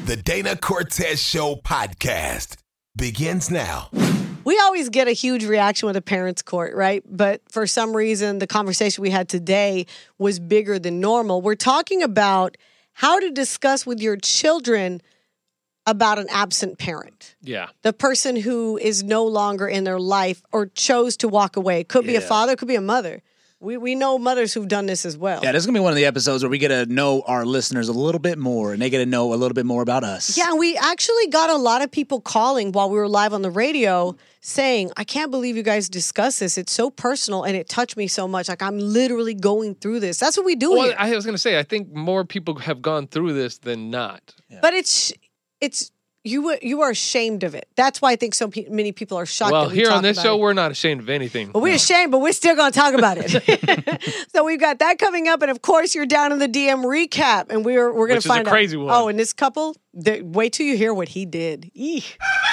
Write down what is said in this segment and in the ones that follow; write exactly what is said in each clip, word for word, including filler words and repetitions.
The Dana Cortez Show podcast begins now. We always get a huge reaction with a parents' court, right? But for some reason, the conversation we had today was bigger than normal. We're talking about how to discuss with your children about an absent parent. Yeah. The person who is no longer in their life or chose to walk away. It could be Yeah. a father, it could be a mother. We we know mothers who've done this as well. Yeah, this is going to be one of the episodes where we get to know our listeners a little bit more, and they get to know a little bit more about us. Yeah, and we actually got a lot of people calling while we were live on the radio saying, I can't believe you guys discuss this. It's so personal, and it touched me so much. Like, I'm literally going through this. That's what we do Well, here. I was going to say, I think more people have gone through this than not. Yeah. But it's, it's you you are ashamed of it. That's why I think so pe- many people are shocked Well, that we here talk on this about show, it. we're not ashamed of anything. But we're ashamed, but we're still going to talk about it. So we've got that coming up, and of course, you're down in the D M recap, and we're we're going Which to is a find crazy out. one. Oh, and this couple, they, wait till you hear what he did. Eek.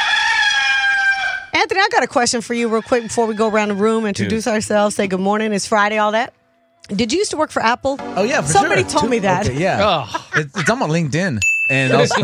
Anthony, I got a question for you real quick before we go around the room, introduce ourselves, say good morning, it's Friday, all that. Did you used to work for Apple? Oh, yeah, for Somebody sure. told Two- me that. Okay, yeah. Oh. It's, it's on my LinkedIn. And also,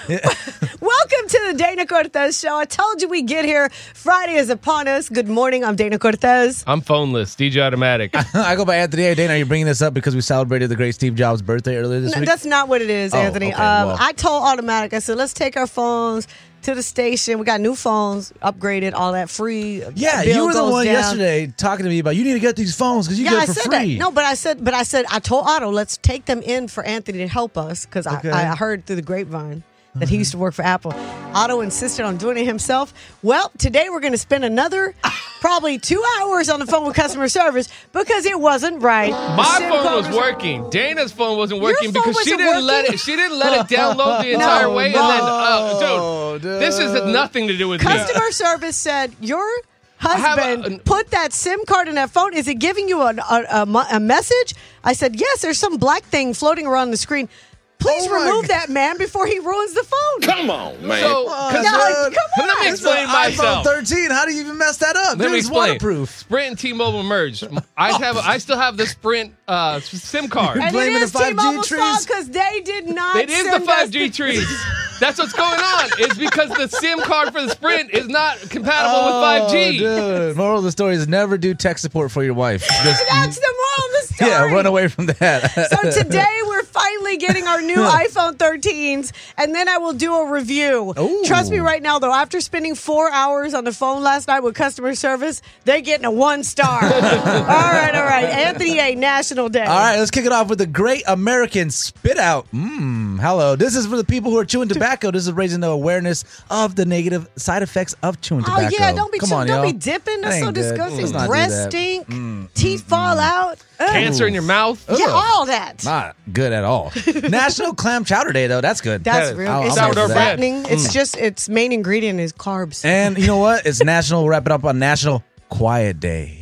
Welcome to the Dana Cortez Show. I told you we get here. Friday is upon us. Good morning. I'm Dana Cortez. I'm phoneless, D J Automatic. I go by Anthony. Hey, Dana, are you bringing this up because we celebrated the great Steve Jobs' birthday earlier this No, week? that's not what it is, Oh, Anthony. okay, um, well. I told Automatic, I said, let's take our phones to the station. We got new phones, upgraded, all that free. Yeah, bill you were the goes one down. yesterday talking to me about you need to get these phones because you Yeah, get I it for said free. that. No, but I said, but I said, I told Otto, let's take them in for Anthony to help us because Okay. I, I heard through the grapevine that he used to work for Apple. Otto insisted on doing it himself. Well, today we're going to spend another probably two hours on the phone with customer service because it wasn't right. The My SIM phone card was working. Dana's phone wasn't Your working phone because she wasn't didn't let working? it. She didn't let it download the entire way. And then, uh, dude, dude. this has nothing to do with me. Customer service said your husband have a- put that SIM card in that phone. Is it giving you a, a, a, mo- a message? I said, yes, there's some black thing floating around the screen. Please Oh my remove God. that man before he ruins the phone. Come on, man. So, Oh, 'cause- No, dude. come let me on. explain iPhone myself. thirteen. How do you even mess that up? Let Dude, me it's explain. waterproof. Sprint and T-Mobile merged. I have. I still have the Sprint uh, SIM card. And blaming it the is five G T-Mobile's trees? fault because they did not It is the send us five G trees. That's what's going on. It's because the SIM card for the Sprint is not compatible with five G. Oh, dude. Moral of the story is never do tech support for your wife. Just, That's the moral of the story. yeah, run away from that. So today we're finally getting our new iPhone thirteens, and then I will do a review. Ooh. Trust me right now, though, after spending four hours on the phone last night with customer service, they're getting a one star. all right, all right. Anthony A. National Day. All right, let's kick it off with the Great American Spit Out. Mmm, hello. This is for the people who are chewing tobacco. This is raising the awareness of the negative side effects of chewing Oh tobacco. yeah, don't be Come chew- on, don't y'all. be dipping. That That's so ain't good. disgusting. Let's not do Breath that. stink, Mm, teeth fall out. Ugh. Cancer in your mouth. Yeah, Ugh. all that. Not good at all. National Clam Chowder Day, though. That's good. That's That- real. I'll- It's I'll not go for that. fattening. It's just its main ingredient is carbs. And you know what? It's National, we'll wrap it up on National Quiet Day.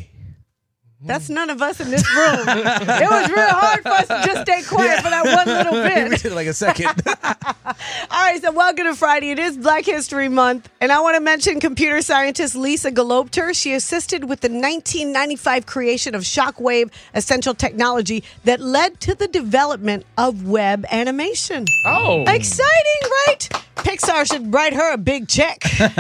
That's none of us in this room. It was real hard for us to just stay quiet for that one little we bit. did like a second. All right, so welcome to Friday. It is Black History Month. And I want to mention computer scientist Lisa Galopter. She assisted with the nineteen ninety-five creation of Shockwave Essential Technology that led to the development of web animation. Oh. Exciting, right? Pixar should write her a big check.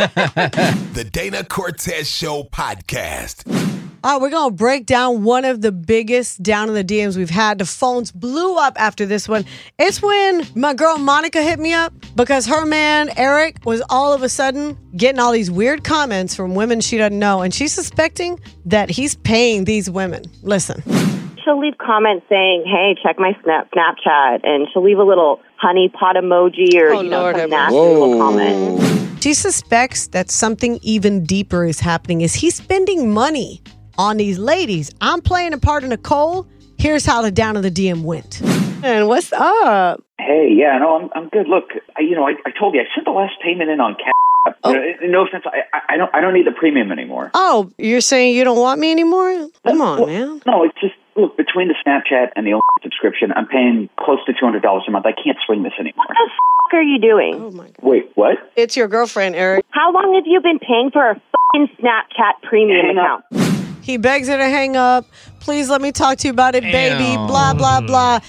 The Dana Cortez Show podcast. All right, we're going to break down one of the biggest down in the D Ms we've had. The phones blew up after this one. It's when my girl Monica hit me up because her man, Eric, was all of a sudden getting all these weird comments from women she doesn't know. And she's suspecting that he's paying these women. Listen. She'll leave comments saying, hey, check my snap Snapchat. And she'll leave a little honey pot emoji or, Oh, you know, Lord some have nasty mercy. little comment. She suspects that something even deeper is happening. Is he spending money on these ladies? I'm playing a part in Nicole. Here's how the down in the D M went. And what's up? Hey, yeah, no, I'm I'm good. Look, I, you know, I, I told you I sent the last payment in on cash. Oh. You know, no offense, I, I I don't I don't need the premium anymore. Oh, you're saying you don't want me anymore? Come on, Well, man. No, it's just look between the Snapchat and the subscription, I'm paying close to two hundred dollars a month. I can't swing this anymore. What the f*** are you doing? Oh my God. Wait, what? It's your girlfriend, Eric. How long have you been paying for a f***ing Snapchat premium Hang up. account? He begs her to hang up. Please let me talk to you about it, baby. Damn. Blah, blah, blah.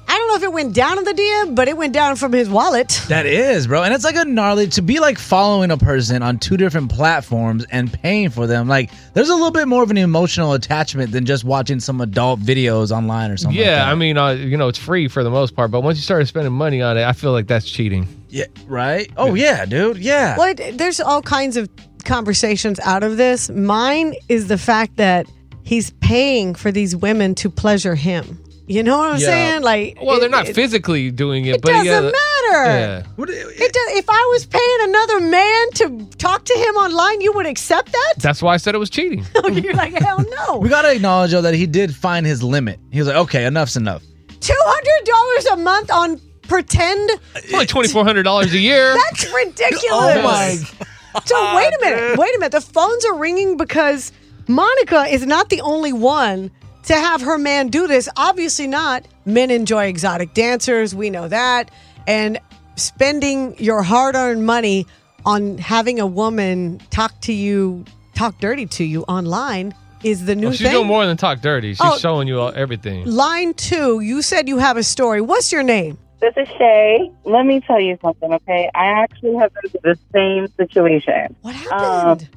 I don't know if it went down in the D M, but it went down from his wallet. That is, bro. And it's like a gnarly to be like following a person on two different platforms and paying for them. Like, there's a little bit more of an emotional attachment than just watching some adult videos online or something. Yeah, like that. I mean, uh, you know, it's free for the most part, but once you started spending money on it, I feel like that's cheating. Yeah, right? Oh, yeah, dude. Yeah. Well, it, there's all kinds of conversations out of this. Mine is the fact that he's paying for these women to pleasure him. You know what I'm Yeah. saying? Like, Well, it- they're not it, physically doing it, It but doesn't yeah, matter. Yeah. What, It does, if I was paying another man to talk to him online, you would accept that? That's why I said it was cheating. You're like, hell no. we got to acknowledge, though, that he did find his limit. He was like, okay, enough's enough. two hundred dollars a month on pretend? It's only twenty-four hundred dollars a year. That's ridiculous. Oh, my So wait a minute. Wait a minute. The phones are ringing because Monica is not the only one to have her man do this. Obviously not. Men enjoy exotic dancers. We know that. And spending your hard-earned money on having a woman talk to you, talk dirty to you online is the new Well, she's thing. doing more than talk dirty. She's Oh. showing you all, everything. Line two, you said you have a story. What's your name? This is Shay. Let me tell you something, okay? I actually have been through the same situation. What happened?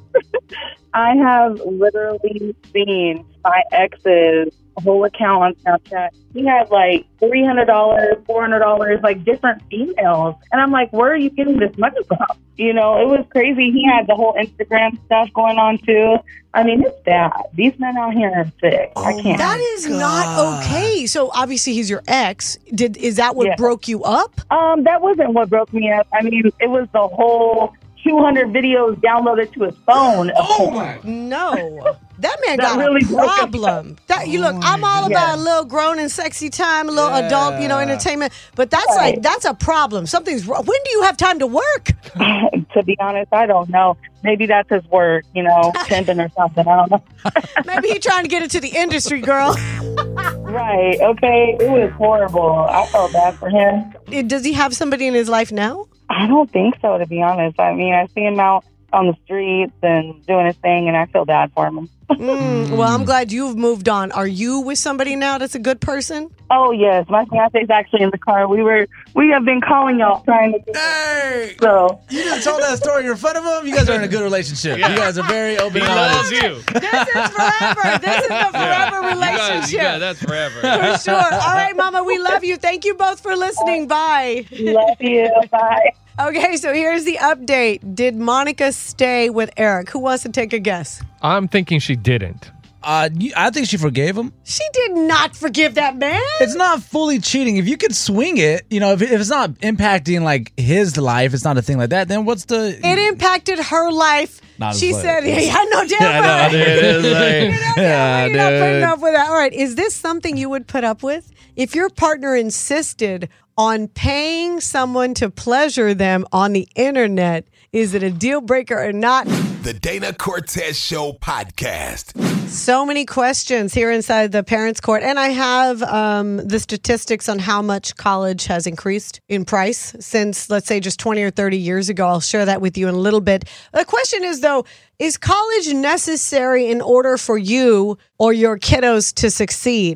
I have literally seen my ex's whole account on Snapchat. He had like three hundred dollars, four hundred dollars, like different females. And I'm like, where are you getting this money from? You know, it was crazy. He had the whole Instagram stuff going on too. I mean, it's bad. These men out here are sick. I can't. That is not okay. So obviously he's your ex. Did is that what Yeah. broke you up? Um, that wasn't what broke me up. I mean, it was the whole two hundred videos downloaded to his phone. Oh my! No. That man That got really a broke us problem. That you look, I'm all about a little grown and sexy time, a little adult, you know, entertainment. But that's Right. like that's a problem. Something's wrong. When do you have time to work? To be honest, I don't know. Maybe that's his word, you know, pimping or something. I don't know. Maybe he's trying to get into the industry, girl. Right? Okay. It was horrible. I felt bad for him. Does he have somebody in his life now? I don't think so, to be honest. I mean, I see him out on the streets and doing his thing, and I feel bad for him. Mm, well, I'm glad you've moved on. Are you with somebody now that's a good person? Oh yes, my fiance's actually in the car. We were we have been calling y'all trying to. Hey! So You just told that story in front of him? You guys are in a good relationship. You guys are very open He and loves honest. you. This is forever. This is the forever You guys, relationship. you guys, that's forever. For sure. All right, Mama, we love you. Thank you both for listening. Bye. love you. Bye. Okay, so here's the update. Did Monica stay with Eric? Who wants to take a guess? I'm thinking she didn't. Uh, you- I think she forgave him. She did not forgive that man. It's not fully cheating. If you could swing it, you know, if, if it's not impacting like his life, it's not a thing like that, then what's the. It impacted her life. Not as she much. said, yeah, I know damn Yeah, I know, right. dude, it is like- You know damn yeah, right you're not putting dude. up with that. All right, is this something you would put up with? If your partner insisted on paying someone to pleasure them on the internet, is it a deal breaker or not? The Dana Cortez Show podcast. So many questions here inside the Parents Court. And I have um, the statistics on how much college has increased in price since, let's say, just twenty or thirty years ago. I'll share that with you in a little bit. The question is, though, is college necessary in order for you or your kiddos to succeed?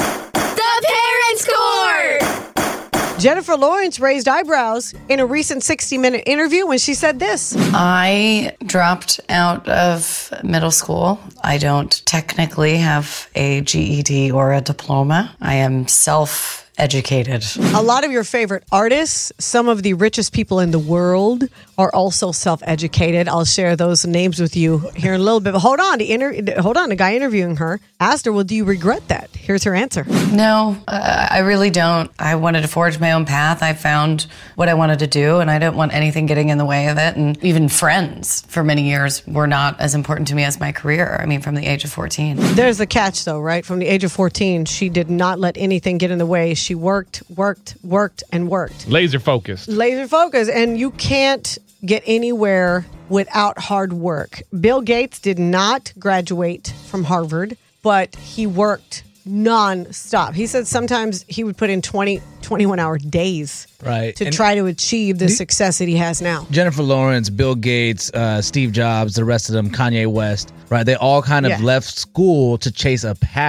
The Parents Court! Jennifer Lawrence raised eyebrows in a recent sixty minute interview when she said this. I dropped out of middle school. I don't technically have a G E D or a diploma. I am self educated. A lot of your favorite artists, some of the richest people in the world, are also self-educated. I'll share those names with you here in a little bit. But hold on, the inter- hold on. The guy interviewing her asked her, "Well, do you regret that?" Here's her answer. No, uh, I really don't. I wanted to forge my own path. I found what I wanted to do, and I didn't want anything getting in the way of it. And even friends for many years were not as important to me as my career. I mean, from the age of fourteen. There's the catch, though, right? From the age of fourteen, she did not let anything get in the way. She worked, worked, worked, and worked. Laser focused. Laser focus, and you can't get anywhere without hard work. Bill Gates did not graduate from Harvard, but he worked non-stop. He said sometimes he would put in twenty, twenty-one hour days Right. to And try to achieve the success that he has now. Jennifer Lawrence, Bill Gates, uh, Steve Jobs, the rest of them, Kanye West, right? They all kind of Yeah. left school to chase a passion.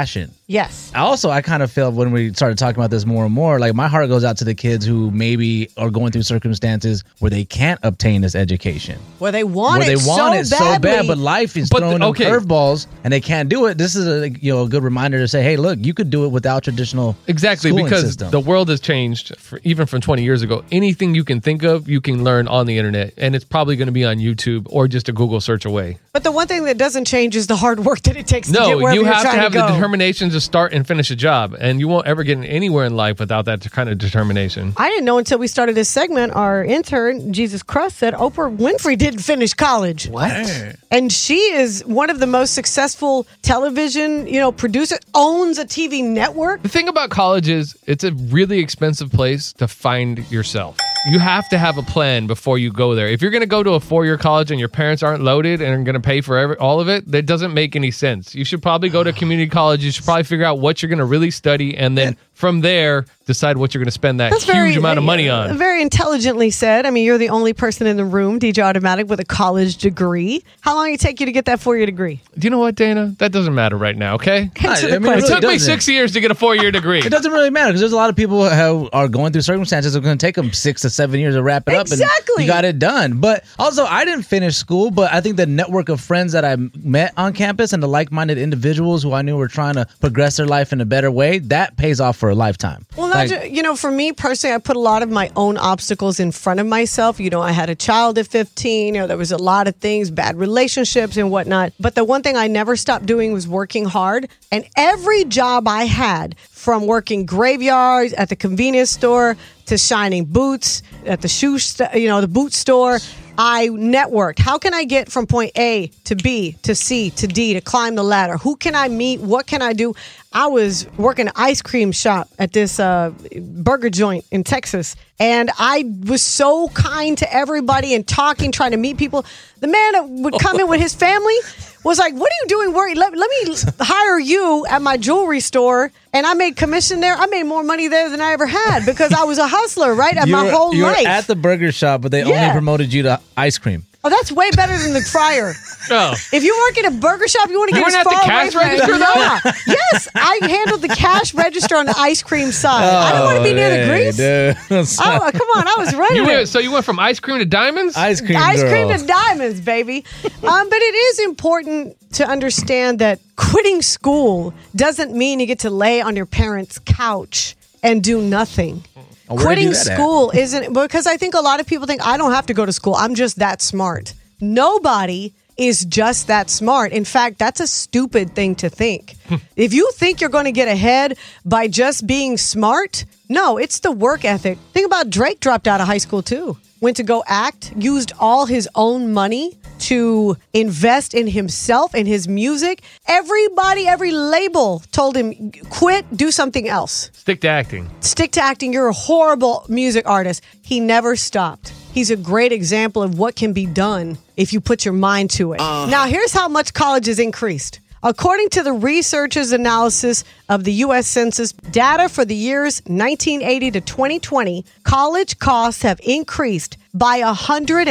Yes. Also, I kind of feel when we started talking about this more and more, like my heart goes out to the kids who maybe are going through circumstances where they can't obtain this education. Where they want where it they want so it so badly. bad, but life is But throwing the- okay. them curveballs and they can't do it. This is a you know a good reminder to say, hey, look, you could do it without traditional Exactly, schooling because system. the world has changed, for, even from twenty years ago. Anything you can think of, you can learn on the internet, and it's probably going to be on YouTube or just a Google search away. But the one thing that doesn't change is the hard work that it takes to get No, wherever you you're have to trying have to the go. determination to start and finish a job, and you won't ever get anywhere in life without that kind of determination. I didn't know until we started this segment. Our intern, Jesus Crust, said Oprah Winfrey didn't finish college. What? And she is one of the most successful television, you know, producer, owns a T V network. The thing about college is it's a really expensive place to find yourself. You have to have a plan before you go there. If you're going to go to a four-year college and your parents aren't loaded and are going to pay for every, all of it, that doesn't make any sense. You should probably go to community college. You should probably figure out what you're going to really study, and then from there, decide what you're going to spend that That's huge very, amount of money on. Very intelligently said. I mean, you're the only person in the room, D J Automatic, with a college degree. How long did it take you to get that four-year degree? Do you know what, Dana? That doesn't matter right now, okay? Answer the I mean, it It question. really took me doesn't. six years to get a four-year degree. It doesn't really matter because there's a lot of people who are going through circumstances that are going to take them six to seven years to wrap it up. Exactly. And you got it done. But also, I didn't finish school, but I think the network of friends that I met on campus and the like-minded individuals who I knew were trying to progress their life in a better way, that pays off for a lifetime. Well, not Like, ju- you know, for me personally, I put a lot of my own obstacles in front of myself. You know, I had a child at fifteen. You know, there was a lot of things, bad relationships and whatnot. But the one thing I never stopped doing was working hard. And every job I had, from working graveyards at the convenience store to shining boots at the shoe, st- you know, the boot store, I networked. How can I get from point A to B to C to D to climb the ladder? Who can I meet? What can I do? I was working an ice cream shop at this uh, burger joint in Texas, and I was so kind to everybody and talking, trying to meet people. The man that would come in with his family was like, "What are you doing worried? Let, let me hire you at my jewelry store." And I made commission there. I made more money there than I ever had because I was a hustler, right? At you my were, whole you life. were at the burger shop, but they only Yeah. promoted you to ice cream. Oh, that's way better than the fryer. Oh. If you work at a burger shop, you want to You get weren't as at the far cash away from register, it. though? Yeah. Yes, I handled the cash register on the ice cream side. I don't want to be near the grease. Dude. Oh, come on, I was running You it. went, so you went from ice cream to diamonds? Ice cream Ice girl. cream to diamonds, baby. Um, but it is important to understand that quitting school doesn't mean you get to lay on your parents' couch and do nothing. Oh, where do you Quitting do that at? school isn't, because I think a lot of people think I don't have to go to school. I'm just that smart. Nobody is just that smart. In fact, that's a stupid thing to think. If you think you're going to get ahead by just being smart, no, it's the work ethic. Think about Drake dropped out of high school too. Went to go act, used all his own money to invest in himself and his music. Everybody, every label told him, quit, do something else. Stick to acting. Stick to acting. You're a horrible music artist. He never stopped. He's a great example of what can be done if you put your mind to it. Now, here's how much college has increased. According to the researchers' analysis of the U S Census data for the years nineteen eighty to twenty twenty, college costs have increased by one hundred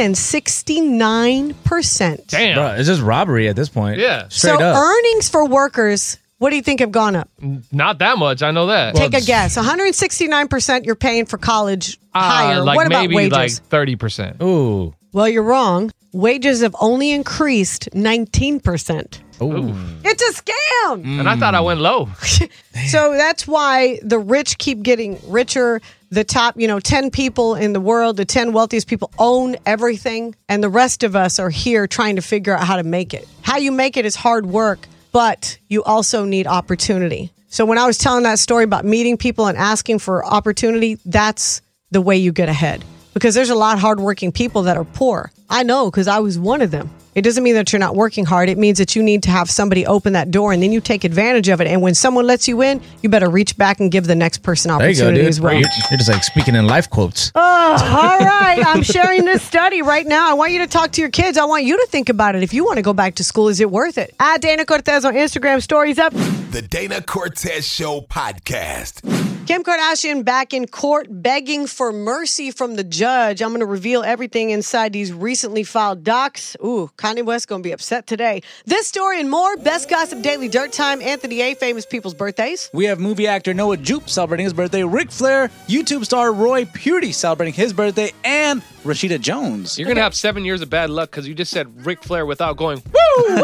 sixty-nine percent. Damn. Bro, it's just robbery at this point. Yeah. Straight So up. earnings for workers, what do you think have gone up? Not that much. I know that. Take a guess. one hundred sixty-nine percent you're paying for college Uh, higher. like What about maybe wages? like thirty percent. Ooh. Well, you're wrong. Wages have only increased nineteen percent. Ooh. It's a scam. And I thought I went low. So that's why the rich keep getting richer. The top, you know, ten people in the world, the ten wealthiest people own everything. And the rest of us are here trying to figure out how to make it. How you make it is hard work, but you also need opportunity. So when I was telling that story about meeting people and asking for opportunity, that's the way you get ahead. Because there's a lot of hardworking people that are poor. I know, because I was one of them. It doesn't mean that you're not working hard. It means that you need to have somebody open that door, and then you take advantage of it. And when someone lets you in, you better reach back and give the next person There you go, opportunity dude. as well. You're, you're just like speaking in life quotes. Oh, all right. I'm sharing this study right now. I want you to talk to your kids. I want you to think about it. If you want to go back to school, is it worth it? At Dana Cortez on Instagram, stories up. The Dana Cortez Show podcast. Kim Kardashian back in court begging for mercy from the judge. I'm going to reveal everything inside these recently filed docs. Ooh, Kanye West going to be upset today. This story and more. Best Gossip Daily Dirt Time. Anthony A. Famous people's birthdays. We have movie actor Noah Jupe celebrating his birthday, Ric Flair, YouTube star Roy Purdy celebrating his birthday, and Rashida Jones. You're going to have seven years of bad luck because you just said Ric Flair without going, woo!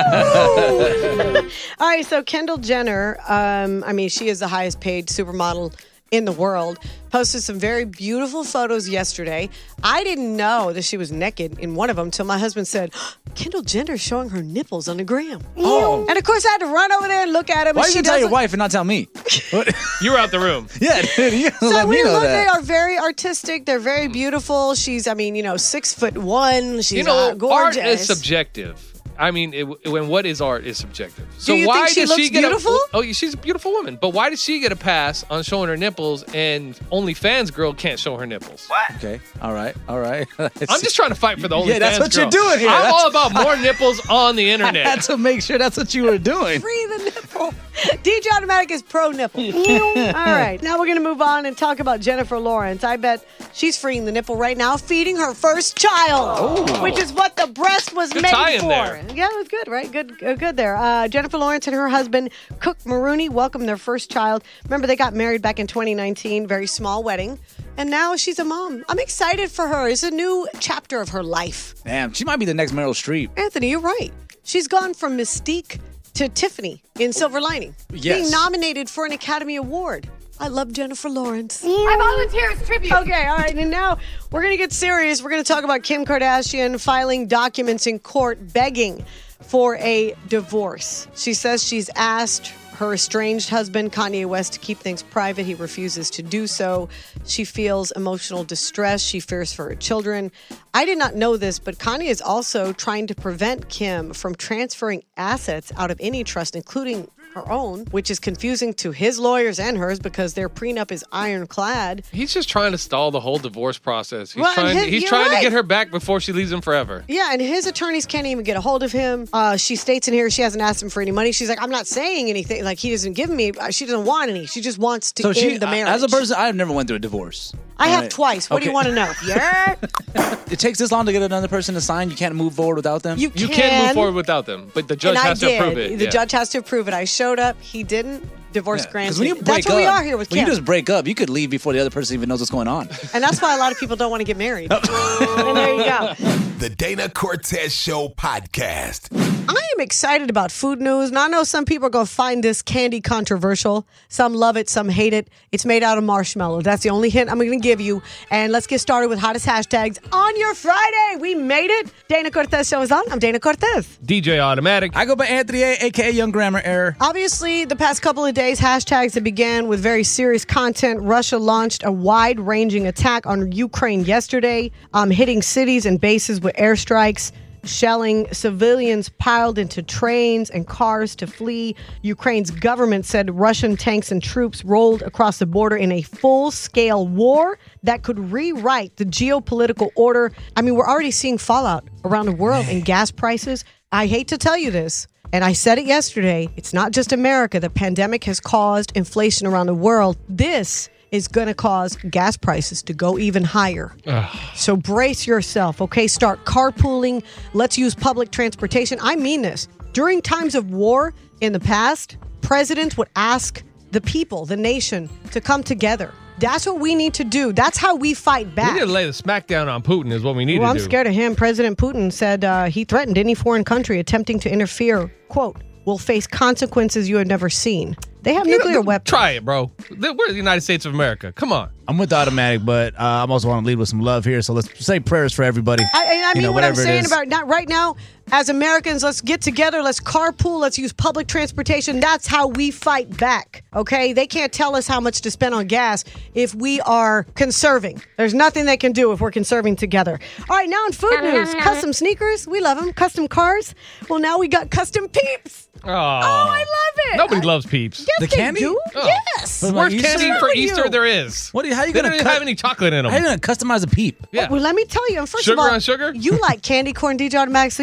All right, so Kendall Jenner, um, I mean, she is the highest paid supermodel in the world, posted some very beautiful photos yesterday. I didn't know that she was naked in one of them until my husband said, Kendall Jenner showing her nipples on the gram. Oh. And of course I had to run over there and look at him. Why and did she you tell your doesn't- wife and not tell me? You were out the room. Yeah, dude, you So let we me know look, that. they are very artistic. They're very beautiful. She's, I mean, you know, six foot one. She's You know, uh, gorgeous. art is subjective. I mean, it, when what is art is subjective. So Do you why think she does looks she get beautiful? A, oh, she's a beautiful woman. But why does she get a pass on showing her nipples and OnlyFans girl can't show her nipples? What? Okay. All right. All right. I'm just trying to fight for the OnlyFans Yeah, that's what girl. you're doing here. I'm That's- all about more nipples on the internet. I had to make sure that's what you were doing. Free the nipple. D J Automatic is pro nipple. All right. Now we're going to move on and talk about Jennifer Lawrence. I bet she's freeing the nipple right now, feeding her first child, Oh. which is what the breast was Good made tie-in for. there. Yeah, it was good, right? Good, uh, good there. Uh, Jennifer Lawrence and her husband, Cook Maroney, welcomed their first child. Remember, they got married back in twenty nineteen, very small wedding. And now she's a mom. I'm excited for her. It's a new chapter of her life. Damn, she might be the next Meryl Streep. Anthony, you're right. She's gone from Mystique to Tiffany in Silver Lining, Yes. being nominated for an Academy Award. I love Jennifer Lawrence. I volunteer as tribute. Okay, all right. And now we're going to get serious. We're going to talk about Kim Kardashian filing documents in court begging for a divorce. She says she's asked her estranged husband, Kanye West, to keep things private. He refuses to do so. She feels emotional distress. She fears for her children. I did not know this, but Kanye is also trying to prevent Kim from transferring assets out of any trust, including her own, which is confusing to his lawyers and hers because their prenup is ironclad. He's just trying to stall the whole divorce process. He's Well, and trying. his- he's you're trying right. to get her back before she leaves him forever. Yeah, and his attorneys can't even get a hold of him. Uh, she states in here she hasn't asked him for any money. She's like, I'm not saying anything. Like, he doesn't give me. uh, She doesn't want any. She just wants to So end she, the marriage. as a person, I've never went through a divorce. I All have right. twice. What do you Okay. want to know? Yeah, It takes this long to get another person to sign. You can't move forward without them. you You can. can't move forward without them, but the judge and has I to did. approve it. The yeah. judge has to approve it. I showed up. He didn't. Divorce granted. Because when you break That's what up, we are here with when Kim. you just break up, you could leave before the other person even knows what's going on. And that's why a lot of people don't want to get married. And there you go. The Dana Cortez Show podcast. I am excited about food news, and I know some people are going to find this candy controversial. Some love it, some hate it. It's made out of marshmallow. That's the only hint I'm going to give you. And let's get started with hottest hashtags on your Friday. We made it. Dana Cortez Show is on. I'm Dana Cortez. D J Automatic. I go by Anthony A, aka Young Grammar Error. Obviously, the past couple of days, hashtags that began with very serious content. Russia launched a wide-ranging attack on Ukraine yesterday, um, hitting cities and bases with airstrikes, shelling civilians piled into trains and cars to flee. Ukraine's government said Russian tanks and troops rolled across the border in a full-scale war that could rewrite the geopolitical order. I mean, we're already seeing fallout around the world in gas prices. I hate to tell you this, and I said it yesterday, it's not just America. The pandemic has caused inflation around the world. This is going to cause gas prices to go even higher. So brace yourself, okay? Start carpooling. Let's use public transportation. I mean this. During times of war in the past, presidents would ask the people, the nation, to come together. That's what we need to do. That's how we fight back. We need to lay the smackdown on Putin is what we need Well, to I'm do. scared of him. President Putin said uh, he threatened any foreign country attempting to interfere, quote, will face consequences you have never seen. They have You nuclear know, weapons. Try it, bro. We're the United States of America. Come on. I'm with the automatic, but uh, I'm also want to lead with some love here. So let's say prayers for everybody. I, and I You mean know, what I'm whatever it saying is. about not right now, as Americans, let's get together, let's carpool, let's use public transportation. That's how we fight back, okay? They can't tell us how much to spend on gas if we are conserving. There's nothing they can do if we're conserving together. All right, now in food news, custom sneakers, we love them. Custom cars, well, now we got custom Peeps. Oh, I love it. Nobody I- loves Peeps. Yes, The they candy? do. Oh. Yes. What about Worst Easter? candy What's for wrong with Easter you? there is. What are you, how you They gonna don't even cut- have any chocolate in them. How you gonna customize a peep? Yeah. Well, let me tell you. First Sugar of all, on sugar? you like candy corn D J Automatic, so you can't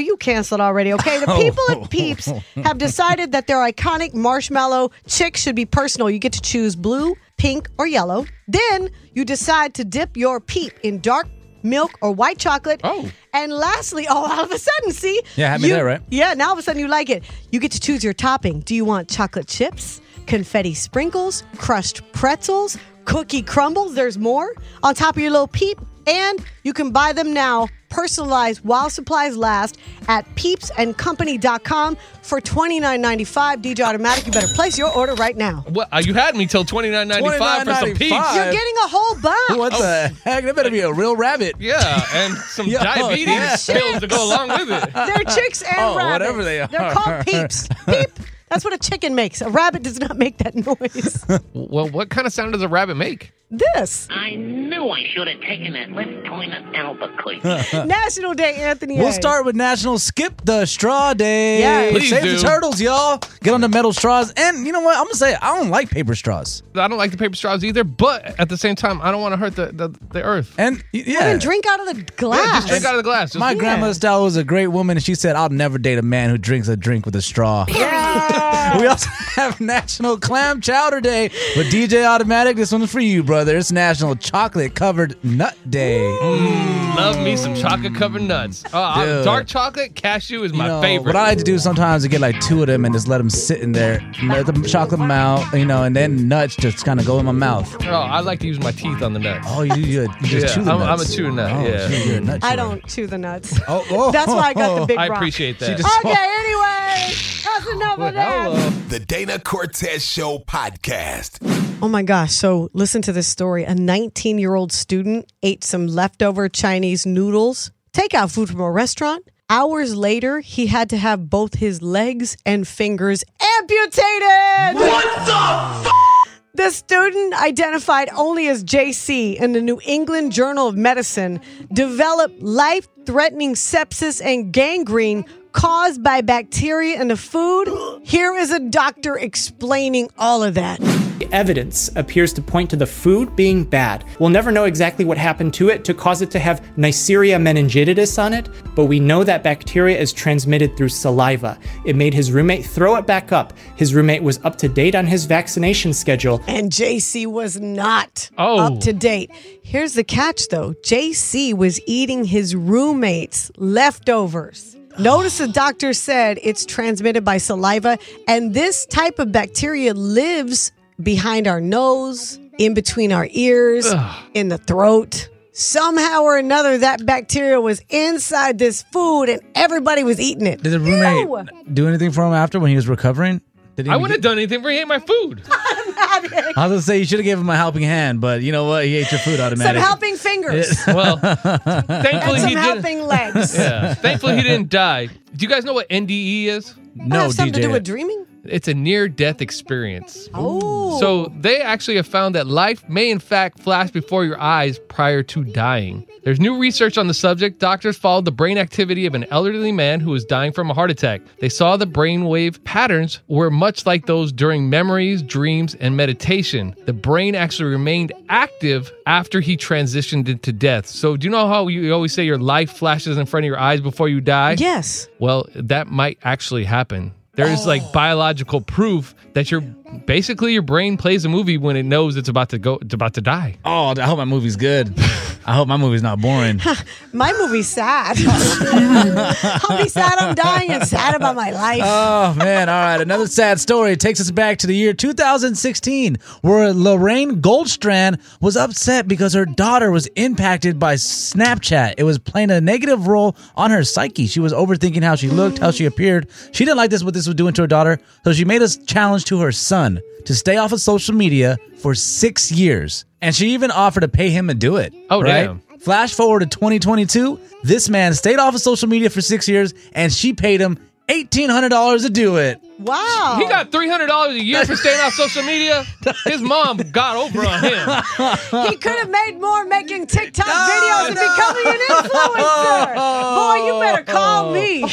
canceled already, okay? The people at Peeps have decided that their iconic marshmallow chick should be personal. You get to choose blue, pink, or yellow. Then you decide to dip your Peep in dark milk or white chocolate. Oh. And lastly, oh, all of a sudden, see? Yeah, had me you, there, right? Yeah, now all of a sudden you like it. You get to choose your topping. Do you want chocolate chips, confetti sprinkles, crushed pretzels, cookie crumbles? There's more on top of your little Peep. And you can buy them now, personalized while supplies last, at peeps and company dot com for twenty-nine ninety-five. D J Automatic, you better place your order right now. What? Uh, you had me till twenty-nine ninety-five for some Peeps. You're getting a whole box. What the heck? That better be a real rabbit. Yeah, and some Yo, diabetes yeah. pills to go along with it. They're chicks and Oh, rabbits. whatever they They're are. called Peeps. Peep. That's what a chicken makes. A rabbit does not make that noise. Well, what kind of sound does a rabbit make? This. I knew I should have taken that left turn at Albuquerque. National Day, Anthony. We'll A. start with National Skip the Straw Day. Yeah. Please Save do. the turtles, y'all. Get on the metal straws. And you know what? I'm going to say, I don't like paper straws. I don't like the paper straws either, but at the same time, I don't want to hurt the, the, the earth. And y- yeah. And drink out of the glass. Yeah, just drink out of the glass. Just, My grandmother style was a great woman, and she said, I'll never date a man who drinks a drink with a straw. We also have National Clam Chowder Day with D J Automatic. This one's for you, brother. It's National Chocolate Covered Nut Day. Mm, love me some chocolate covered nuts. Uh, uh, Dude. dark chocolate cashew is my You know, favorite. What I like to do sometimes is get like two of them and just let them sit in there, let the chocolate melt, you know, and then nuts just kind of go in my mouth. Oh, I like to use my teeth on the nuts. Oh, you, you, you just Yeah, chew the I'm- nuts. I'm a chew nut, Oh, yeah. so you're a nut I chewer. don't chew the nuts. Oh, oh, That's why I got the big I rock. appreciate that. Okay, anyway, that's enough of that. The Dana Cortez Show podcast. Oh my gosh. So listen to this story. A nineteen-year-old student ate some leftover Chinese noodles, takeout food from a restaurant. Hours later, he had to have both his legs and fingers amputated. What the f- The student, identified only as J C in the New England Journal of Medicine, developed life-threatening sepsis and gangrene caused by bacteria in the food. Here is a doctor explaining all of that. Evidence appears to point to the food being bad. We'll never know exactly what happened to it to cause it to have Neisseria meningitidis on it, but we know that bacteria is transmitted through saliva. It made his roommate throw it back up. His roommate was up to date on his vaccination schedule. And J C was not Oh. up to date. Here's the catch, though. J C was eating his roommate's leftovers. Notice the doctor said it's transmitted by saliva, and this type of bacteria lives behind our nose, in between our ears, Ugh. in the throat. Somehow or another, that bacteria was inside this food, and everybody was eating it. Did the roommate Ew. do anything for him after when he was recovering? Did he I even wouldn't have done anything for he ate my food. I was going to say, you should have given him a helping hand, but you know what? He ate your food Some automatically. helping fingers. Well, and thankfully some he didn't. helping legs. Yeah, thankfully he didn't die. Do you guys know what N D E is? That have something to do with dreaming? It's a near-death experience. Oh. So they actually have found that life may in fact flash before your eyes prior to dying. There's new research on the subject. Doctors followed the brain activity of an elderly man who was dying from a heart attack. They saw the brainwave patterns were much like those during memories, dreams, and meditation. The brain actually remained active after he transitioned into death. So do you know how you always say your life flashes in front of your eyes before you die? Yes. Well, that might actually happen. There's like biological proof that your basically your brain plays a movie when it knows it's about to go, it's about to die. Oh, I hope my movie's good. I hope my movie's not boring. My movie's sad. I'll be sad I'm dying and sad about my life. Oh, man. All right. Another sad story takes us back to the year two thousand sixteen, where Lorraine Goldstrand was upset because her daughter was impacted by Snapchat. It was playing a negative role on her psyche. She was overthinking how she looked, how she appeared. She didn't like this, what this was doing to her daughter, so she made a challenge to her son to stay off of social media for six years. And she even offered to pay him to do it. Oh, right? damn. Flash forward to twenty twenty-two. This man stayed off of social media for six years, and she paid him eighteen hundred dollars to do it. Wow. He got three hundred dollars a year for staying off social media. His mom got over on him. He could have made more making TikTok videos and becoming an influencer. Boy, you better call me.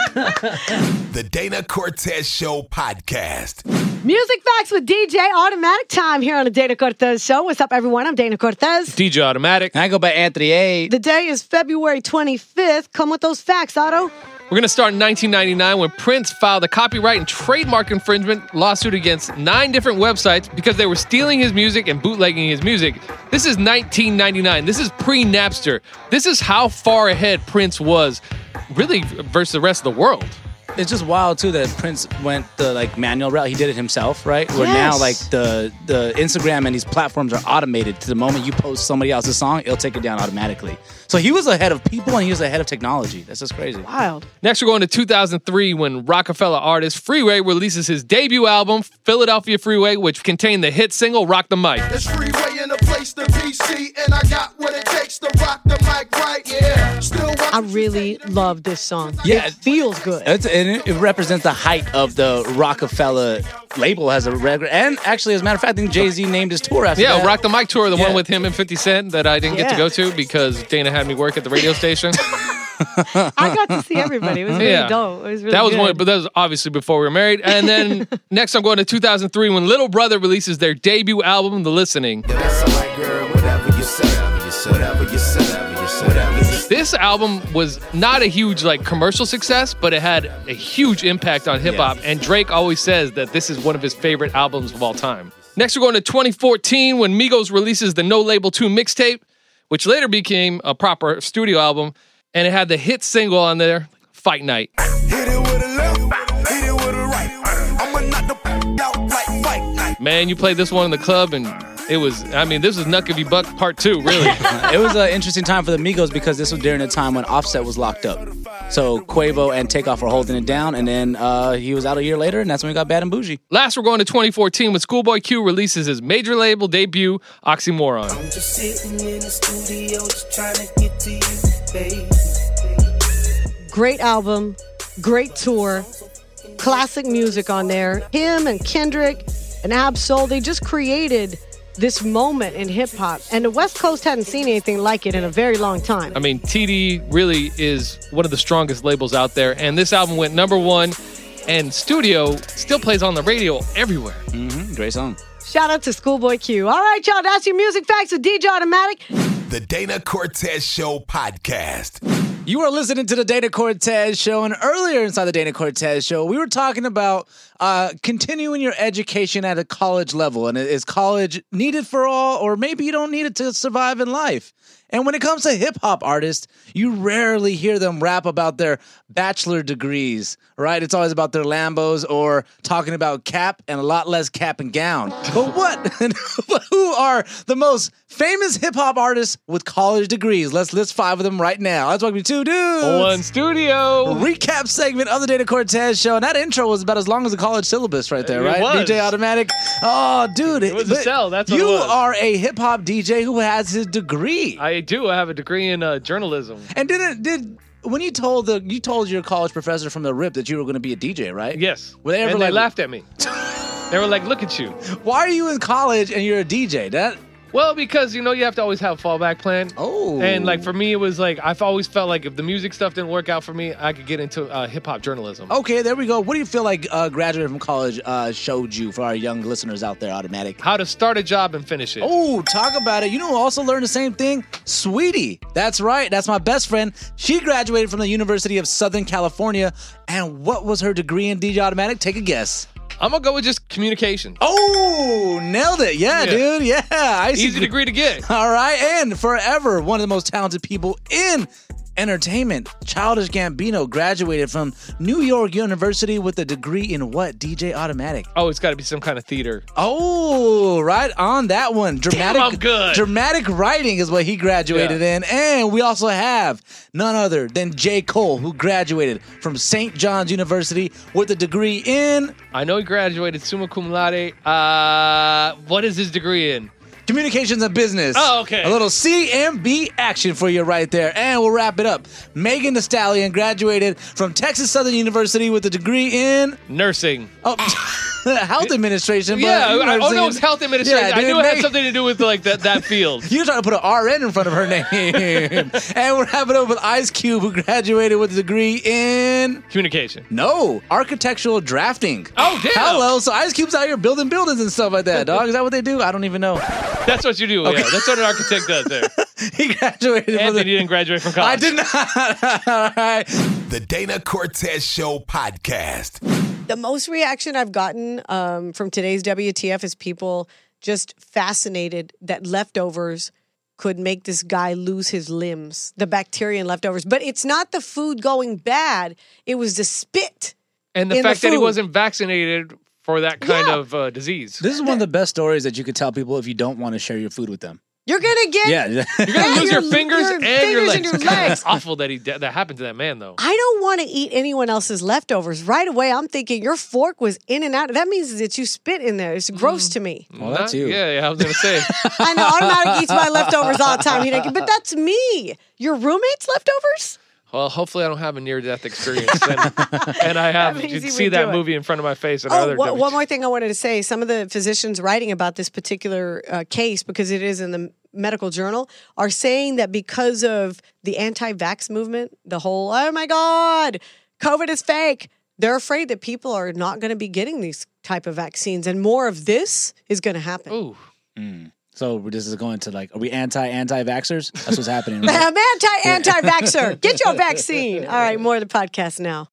The Dana Cortez Show podcast. Music Facts with D J Automatic time here on the Dana Cortez Show. What's up, everyone? I'm Dana Cortez. D J Automatic. I go by Anthony A. The day is February twenty-fifth. Come with those facts, Otto. We're going to start in nineteen ninety-nine when Prince filed a copyright and trademark infringement lawsuit against nine different websites because they were stealing his music and bootlegging his music. This is nineteen ninety-nine. This is pre-Napster. This is how far ahead Prince was, really, versus the rest of the world. It's just wild too that Prince went the like manual route. He did it himself, right? Where Yes. now like the the Instagram and these platforms are automated. To the moment you post somebody else's song, it'll take it down automatically. So he was ahead of people and he was ahead of technology. That's just crazy. Wild. Next, we're going to two thousand three when Rockefeller artist Freeway releases his debut album, Philadelphia Freeway, which contained the hit single Rock the Mic. It's Freeway in a place to be seen, and I got what it takes to rock the mic right, yeah. Still I really love this song. Yeah. It feels good. It's, and it, it represents the height of the Rockefeller label as a record. And actually, as a matter of fact, I think Jay-Z named his tour after Yeah, that. Rock the Mic tour, the Yeah. one with him and fifty Cent that I didn't get to Yeah. go to because Dana had me work at the radio station. I got to see everybody. It was really Yeah. dope. It was really that was good. one, but that was obviously before we were married. And then next, I'm going to two thousand three when Little Brother releases their debut album, The Listening. This album was not a huge like commercial success, but it had a huge impact on hip hop. And Drake always says that this is one of his favorite albums of all time. Next, we're going to twenty fourteen when Migos releases the No Label two mixtape, which later became a proper studio album, and it had the hit single on there, Fight Night. Man, you played this one in the club, and it was, I mean, this was Nuck If You Buck part two, really. It was an interesting time for the Migos because this was during a time when Offset was locked up. So Quavo and Takeoff were holding it down, and then uh, he was out a year later, and that's when we got Bad and Bougie. Last, we're going to twenty fourteen when Schoolboy Q releases his major label debut, Oxymoron. I'm just sitting in the studio just trying to get to you, baby. Great album, great tour, classic music on there. Him and Kendrick and Ab-Soul, they just created this moment in hip hop. And the West Coast hadn't seen anything like it in a very long time. I mean, T D really is one of the strongest labels out there, and this album went number one, and Studio still plays on the radio everywhere. Mm-hmm. Great song. Shout out to Schoolboy Q. All right, y'all, that's your music facts with D J Automatic. The Dana Cortez Show podcast. You are listening to the Dana Cortez Show, and earlier inside the Dana Cortez Show, we were talking about uh, continuing your education at a college level, and is college needed for all, or maybe you don't need it to survive in life? And when it comes to hip-hop artists, you rarely hear them rap about their bachelor degrees, right? It's always about their Lambos or talking about cap and a lot less cap and gown. But what? Who are the most famous hip-hop artists with college degrees? Let's list five of them right now. That's welcome to two dudes. One studio. Recap segment of the Dana Cortez Show. And that intro was about as long as the college syllabus right there, It right? was. D J Automatic. Oh, dude. It was a but sell, that's what You it was. are a hip-hop D J who has his degree. I do. I have a degree in uh, journalism. And didn't did when you told the you told your college professor from the rip that you were going to be a D J, right? Yes. Were they ever and like they laughed at me. They were like, look at you. Why are you in college and you're a D J? That Well, because, you know, you have to always have a fallback plan. Oh. And, like, for me, it was like, I've always felt like if the music stuff didn't work out for me, I could get into uh, hip-hop journalism. Okay, there we go. What do you feel like uh, graduating from college uh, showed you for our young listeners out there, Automatic? How to start a job and finish it. Oh, talk about it. You know who also learned the same thing? Sweetie. That's right. That's my best friend. She graduated from the University of Southern California. And what was her degree in D J Automatic? Take a guess. I'm going to go with just communication. Oh, nailed it. Yeah, Yeah. dude. Yeah. I see. Easy degree to get. All right. And forever, one of the most talented people in entertainment, Childish Gambino graduated from New York University with a degree in what? D J Automatic. Oh, it's got to be some kind of theater. Oh, right on that one. Dramatic, Damn, I'm good. Dramatic writing is what he graduated Yeah. in. And we also have none other than J. Cole, who graduated from Saint John's University with a degree in I know he graduated summa cum laude. Uh, what is his degree in? Communications and Business. Oh, okay. A little C M B action for you right there. And we'll wrap it up. Megan Thee Stallion graduated from Texas Southern University with a degree in Nursing. oh, health administration. But Yeah, you know I, what oh I'm no, saying? it's health administration. Yeah, I dude, knew it had Meg- something to do with like that, that field. You're trying to put an R N in front of her name. And we're wrapping up with Ice Cube, who graduated with a degree in Communication. no architectural drafting. Oh, damn. Hello, so Ice Cube's out here building buildings and stuff like that, dog. Is that what they do? I don't even know. That's what you do. Yeah, that's what an architect does there. He graduated. Anthony from the- didn't graduate from college. I did not. All right. The Dana Cortez Show podcast. The most reaction I've gotten um, from today's W T F is people just fascinated that leftovers could make this guy lose his limbs, the bacteria in leftovers. But it's not the food going bad. It was the spit. And the in fact the that he food. wasn't vaccinated for that kind Yeah. of uh, disease. This is one of the best stories that you could tell people if you don't want to share your food with them. You're going to get... Yeah. You're gonna Yeah, lose your- your fingers your and fingers your legs. and your It's kinda legs. awful that he that happened to that man, though. I don't want to eat anyone else's leftovers. Right away, I'm thinking your fork was in and out. That means that you spit in there. It's gross to me. Well, that's Not- you. Yeah, yeah, I was gonna say. I know, automatic eats my leftovers all the time. He didn't- But that's me. Your roommate's leftovers? Well, hopefully I don't have a near-death experience, and, and I have That means you he see would that do it. movie in front of my face. And Oh, other one, W- one more thing I wanted to say. Some of the physicians writing about this particular uh, case, because it is in the medical journal, are saying that because of the anti-vax movement, the whole, oh my God, COVID is fake, they're afraid that people are not going to be getting these type of vaccines, and more of this is going to happen. Ooh. Mm. So we're just going to like, are we anti-anti-vaxxers? That's what's happening. Right? I'm anti-anti-vaxxer. Get your vaccine. All right, more of the podcast now.